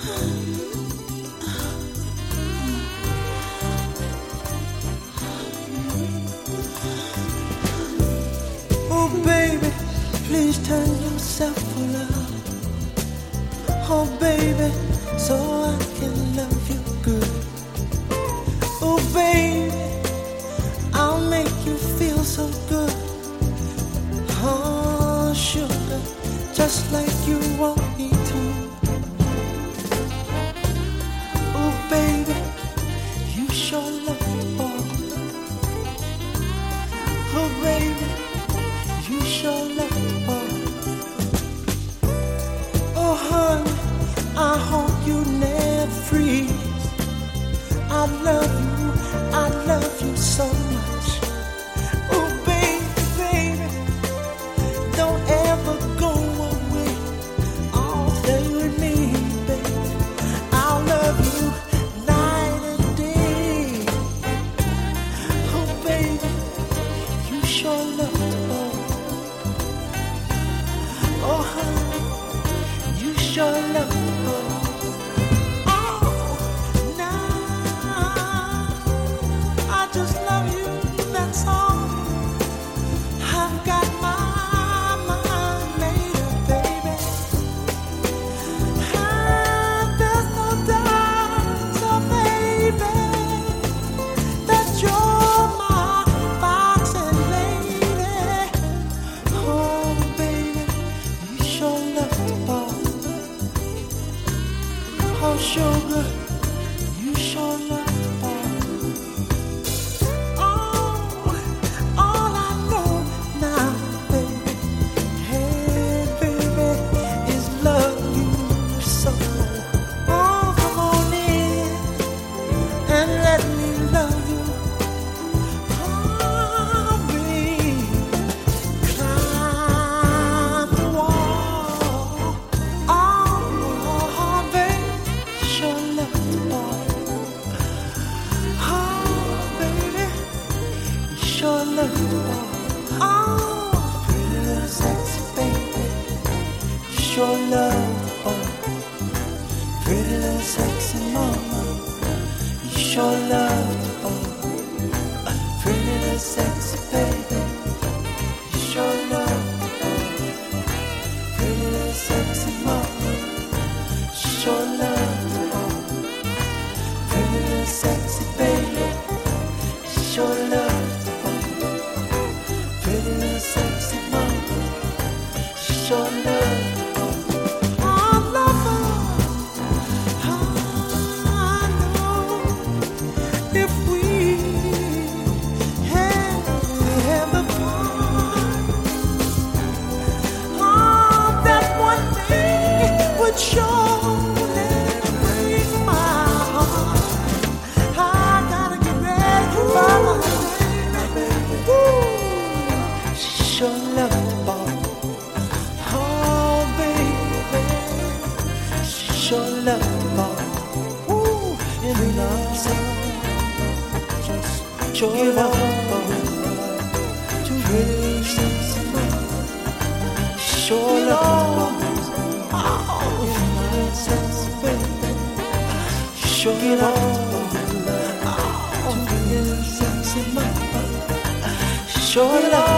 Oh baby, please turn yourself around. Oh baby, so I can love you good. Oh baby, I'll make you feel so good. Oh sugar, just like you want me to. Oh baby, you sure love the boy. Oh baby, you sure love the boy. Oh honey, I hope you never freeze. I love you so much. Oh baby, baby, don't ever go away. Oh, stay with me, baby. I'll love you night and day. Oh baby, you sure love the boy. Oh honey, you sure love the boy. Just love you, that's all. I've got my mind made up, baby. And there's no doubt, so baby, that you're my boxing lady. Oh, baby, you sure love the ball. Oh, sugar, you sure love the ball. Sure love the boy, pretty little sexy mama. You sure love the boy, pretty little sexy baby. You sure love the boy, pretty little sexy mama. You sure love the boy, pretty little sexy baby. You sure love the boy, pretty little sexy mama. You sure love. Sure love the ball. Oh baby, she sure love the ball. Ooh, in love, just sure love the ball. Too pretty, sure love the ball. Oh, in sexy baby, sure love the ball. Oh, too pretty, sexy mama, sure love.